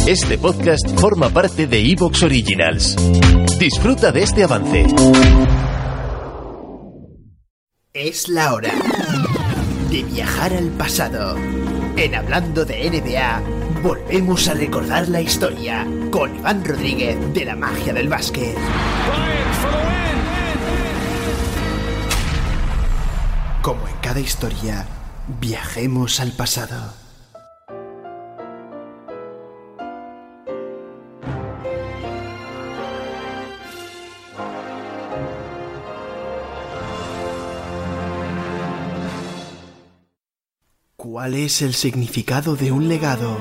Este podcast forma parte de Evox Originals. Disfruta de este avance. Es la hora de viajar al pasado. En Hablando de NBA, volvemos a recordar la historia con Iván Rodríguez de la magia del básquet. Como en cada historia, viajemos al pasado. ¿Cuál es el significado de un legado?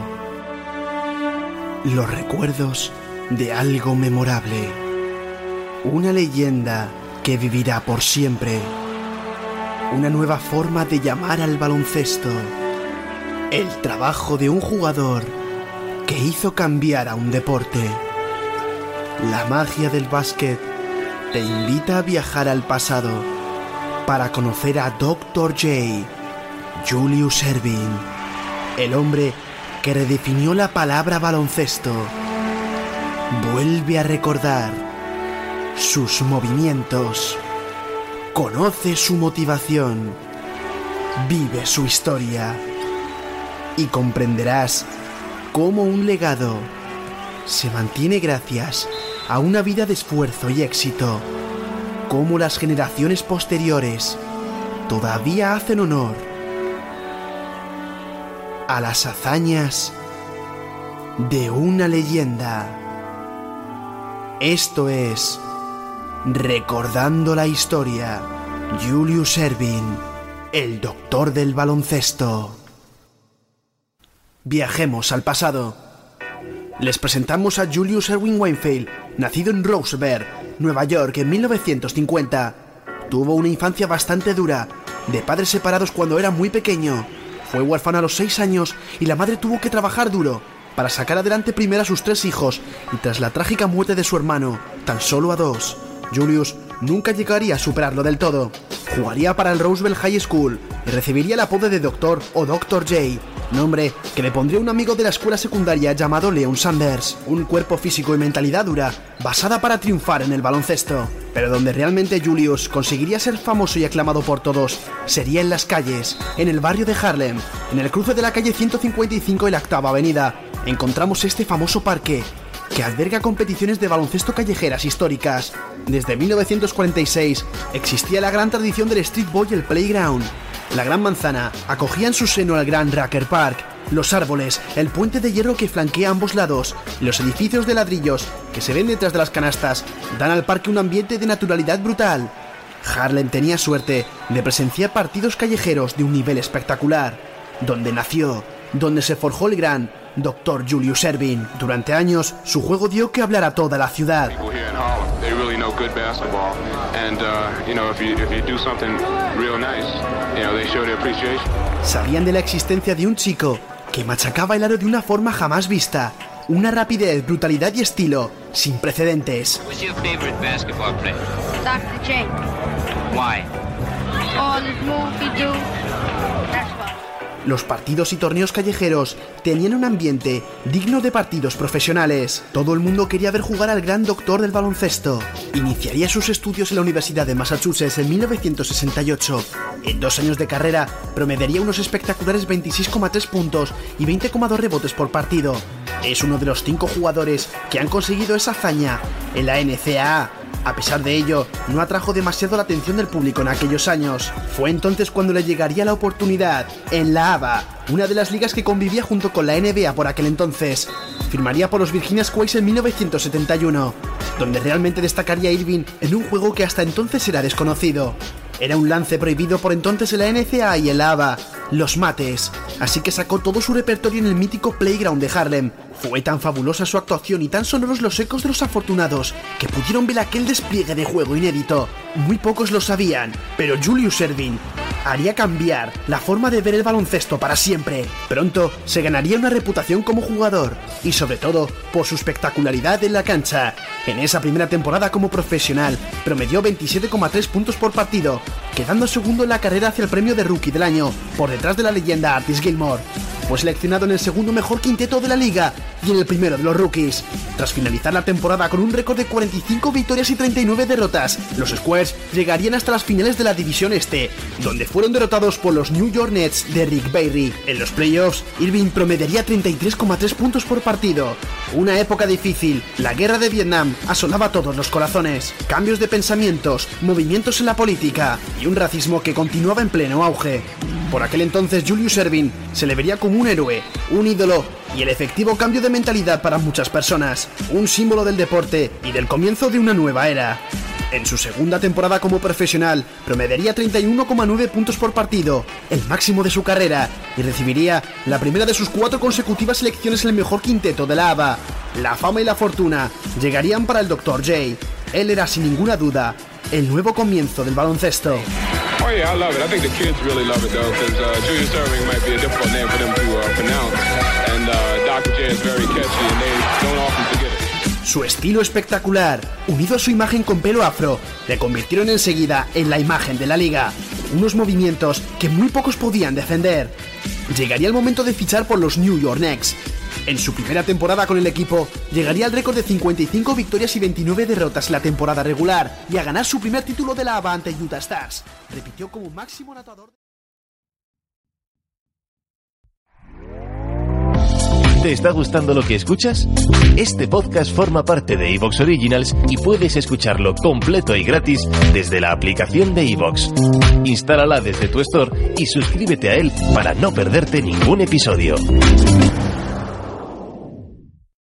Los recuerdos de algo memorable. Una leyenda que vivirá por siempre. Una nueva forma de llamar al baloncesto. El trabajo de un jugador que hizo cambiar a un deporte. La magia del básquet te invita a viajar al pasado para conocer a Dr. J. Julius Erving, el hombre que redefinió la palabra baloncesto. Vuelve a recordar sus movimientos, conoce su motivación, vive su historia y comprenderás cómo un legado se mantiene gracias a una vida de esfuerzo y éxito, cómo las generaciones posteriores todavía hacen honor a las hazañas de una leyenda. Esto es Recordando la Historia. Julius Erving, el doctor del baloncesto. Viajemos al pasado. Les presentamos a Julius Erving Wainfield, nacido en Roosevelt, Nueva York, en 1950. Tuvo una infancia bastante dura, de padres separados cuando era muy pequeño. Fue huérfano a los 6 años y la madre tuvo que trabajar duro para sacar adelante primero a sus 3 hijos, y tras la trágica muerte de su hermano, tan solo a 2, Julius nunca llegaría a superarlo del todo. Jugaría para el Roosevelt High School y recibiría el apodo de Doctor o Dr. J, nombre que le pondría un amigo de la escuela secundaria llamado Leon Sanders. Un cuerpo físico y mentalidad dura, basada para triunfar en el baloncesto. Pero donde realmente Julius conseguiría ser famoso y aclamado por todos sería en las calles, en el barrio de Harlem. En el cruce de la calle 155 y la 8ª Avenida encontramos este famoso parque que alberga competiciones de baloncesto callejeras históricas. Desde 1946 existía la gran tradición del streetball y el playground. La Gran Manzana acogía en su seno al Gran Rucker Park, los árboles, el puente de hierro que flanquea ambos lados y los edificios de ladrillos que se ven detrás de las canastas dan al parque un ambiente de naturalidad brutal. Harlem tenía suerte de presenciar partidos callejeros de un nivel espectacular, donde nació, donde se forjó el gran Dr. Julius Erving. Durante años, su juego dio que hablar a toda la ciudad. Sabían de la existencia de un chico que machacaba el aro de una forma jamás vista, una rapidez, brutalidad y estilo sin precedentes. Dr. J. Why? All his moves he do. That's why. Los partidos y torneos callejeros tenían un ambiente digno de partidos profesionales. Todo el mundo quería ver jugar al gran doctor del baloncesto. Iniciaría sus estudios en la Universidad de Massachusetts en 1968. En 2 años de carrera, promediaría unos espectaculares 26,3 puntos y 20,2 rebotes por partido. Es uno de los 5 jugadores que han conseguido esa hazaña en la NCAA. A pesar de ello, no atrajo demasiado la atención del público en aquellos años. Fue entonces cuando le llegaría la oportunidad en la ABA, una de las ligas que convivía junto con la NBA por aquel entonces. Firmaría por los Virginia Squires en 1971, donde realmente destacaría Erving en un juego que hasta entonces era desconocido. Era un lance prohibido por entonces en la NCAA y en la ABA, los mates, así que sacó todo su repertorio en el mítico Playground de Harlem. Fue tan fabulosa su actuación y tan sonoros los ecos de los afortunados que pudieron ver aquel despliegue de juego inédito. Muy pocos lo sabían, pero Julius Erving haría cambiar la forma de ver el baloncesto para siempre. Pronto se ganaría una reputación como jugador y sobre todo por su espectacularidad en la cancha. En esa primera temporada como profesional promedió 27,3 puntos por partido, quedando segundo en la carrera hacia el premio de Rookie del Año, por detrás de la leyenda Artis Gilmore. fue seleccionado en el segundo mejor quinteto de la liga y en el primero de los rookies. Tras finalizar la temporada con un récord de 45 victorias y 39 derrotas, los Squares llegarían hasta las finales de la División Este, donde fueron derrotados por los New York Nets de Rick Barry. En los playoffs, Irving promediaría 33,3 puntos por partido. Una época difícil, la guerra de Vietnam asolaba todos los corazones, cambios de pensamientos, movimientos en la política y un racismo que continuaba en pleno auge. Por aquel entonces Julius Erving se le vería como un héroe, un ídolo y el efectivo cambio de mentalidad para muchas personas, un símbolo del deporte y del comienzo de una nueva era. En su segunda temporada como profesional, promediaría 31,9 puntos por partido, el máximo de su carrera, y recibiría la primera de sus 4 consecutivas selecciones en el mejor quinteto de la ABA. La fama y la fortuna llegarían para el Dr. J. Él era sin ninguna duda el nuevo comienzo del baloncesto. Oh yeah, I love it. I think the kids really love it though, because Julius Erving might be a difficult name for them to pronounce, and Dr. J is very catchy, and they don't often forget it. Su estilo espectacular, unido a su imagen con pelo afro, le convirtieron enseguida en la imagen de la liga. Unos movimientos que muy pocos podían defender. Llegaría el momento de fichar por los New York Knicks. En su primera temporada con el equipo, llegaría al récord de 55 victorias y 29 derrotas en la temporada regular y a ganar su primer título de la ABA ante Utah Stars. Repitió como máximo anotador. ¿Te está gustando lo que escuchas? Este podcast forma parte de Evox Originals y puedes escucharlo completo y gratis desde la aplicación de Evox. Instálala desde tu store y suscríbete a él para no perderte ningún episodio.